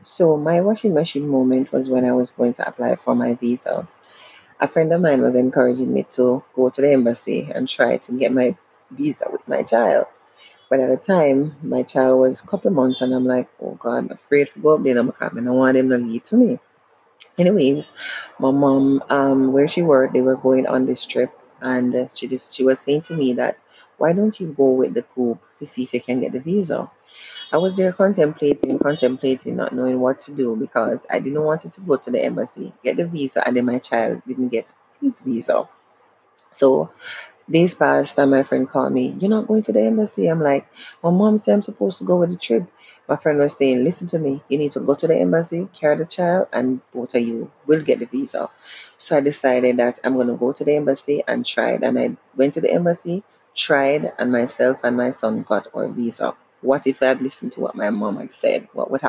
So my washing machine moment was when I was going to apply for my visa. A friend of mine was encouraging me to go to the embassy and try to get my visa with my child. But at the time, my child was a couple months, and I'm like, oh God, I'm afraid to go up there. I don't want them to lead to me. Anyways, my mom, where she worked, they were going on this trip, and she was saying to me that, why don't you go with the group to see if you can get the visa? I was there contemplating, not knowing what to do because I didn't want to go to the embassy, get the visa, and then my child didn't get his visa. So days passed and my friend called me, you're not going to the embassy? I'm like, my mom said I'm supposed to go with the trip. My friend was saying, listen to me, you need to go to the embassy, carry the child, and both of you will get the visa. So I decided that I'm going to go to the embassy and try it. And I went to the embassy, tried, and myself and my son got our visa. What if I had listened to what my mom had said? What would